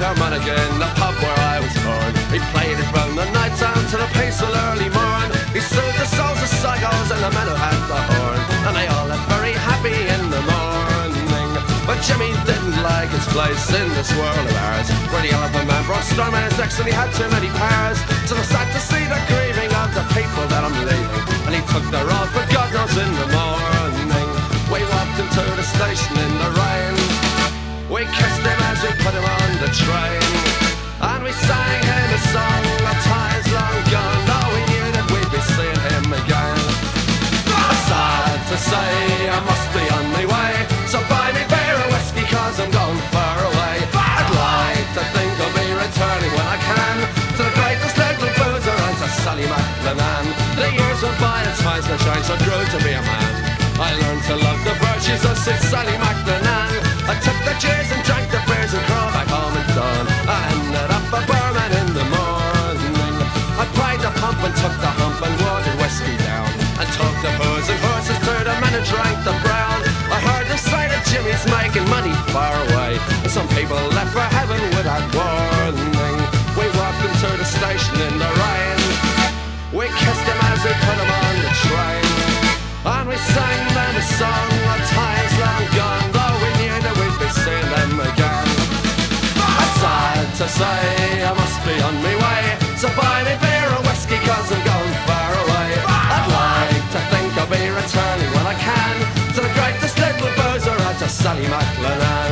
Philharmonic in the pub where I was born. He played it from the night time to the peaceful early morn. He soothed the souls of psychos and the men who had the horn, and they all left very happy in the morning. But Jimmy didn't like his place in this world of ours, where the elephant man brought storm in his necks and he had too many powers. So I sad to see the grieving of the people that I'm leaving, and he took their all for God knows in the morning. We walked into the station in the rain, we kissed him as we put him on the train, and we sang him a song of times long gone. Now we knew that we'd be seeing him again. Sad to say I must be on my way, so buy me beer and whiskey cause I'm going far away. I'd like to think I'll be returning when I can to the greatest little boozer and to Sally McLennan. The years went by and twice the change, I grew to be a man. I learned to love the virtues of Sid Sally McLennan. I took the cheers and drank the beers and crawled back home at dawn. I ended up a barman in the morning. I pried the pump and took the hump and watered whiskey down, and took the booze and horses to the men and drank the brown. I heard the sight of Jimmy's making money far away, and some people left for heaven without warning. We walked him to the station in the rain, we kissed him as we put him on the train, and we sang them a song of times long gone, though we knew that we'd be seeing them again. Sad to say I must be on my way, so buy me beer and whiskey cause I'm going far away. I'd like to think I'll be returning when I can to the greatest little boozer and to Sally McLennan.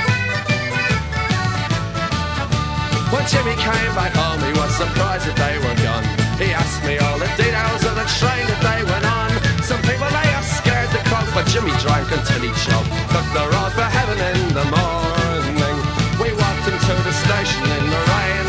When Jimmy came back home he was surprised that they were gone. He asked me all the details of the train that they went on. Some people they are scared to croak, but Jimmy drank until he choked. Took the road for heaven in the morning. We walked him to the station in the rain,